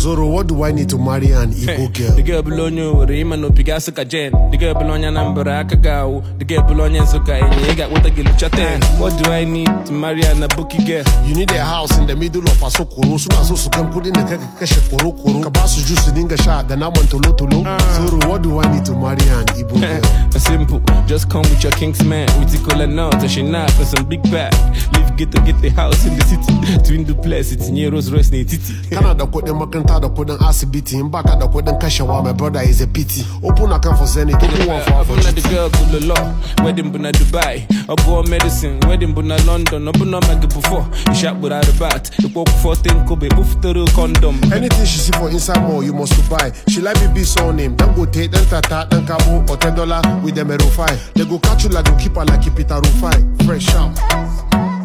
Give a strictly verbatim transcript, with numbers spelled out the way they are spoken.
Zoro, what do I need to marry an Igbo girl? The girl Bologna, Rima no Pigasuka Jen. The girl Bologna number Akagao. The girl Bologna Zuka, and you got what I get chatting. What do I need to marry an Abuki girl? You need a house in the middle of a Sokoro, so as also can put in the Kakashakoro, Kabasu juice in the shot, then I want to low to low. Zoro, what do I need to marry an Igbo girl? Simple, just come with your king's man. With the color note, and she knock for some big bag. Leave get to get the house in the city. Twin duplex, it's near Rose Rest Titi. Canada put them Makanta, put them Asibiti, and back at the Kodan Kashawa, my brother is a pity. Open account for Zenith, open one for Open the girl to the law, wedding Buna Dubai, or go on medicine, wedding Buna London, open up like before. You shop without a bat, the walk fourteen Kobe, oof to the condom. Anything she see for inside more, you must buy. She like me be so name, then go take them tata, then cabo, or ten dollar with them a rufai. They go catch you like go keep her like keep it a rufai. Fresh out.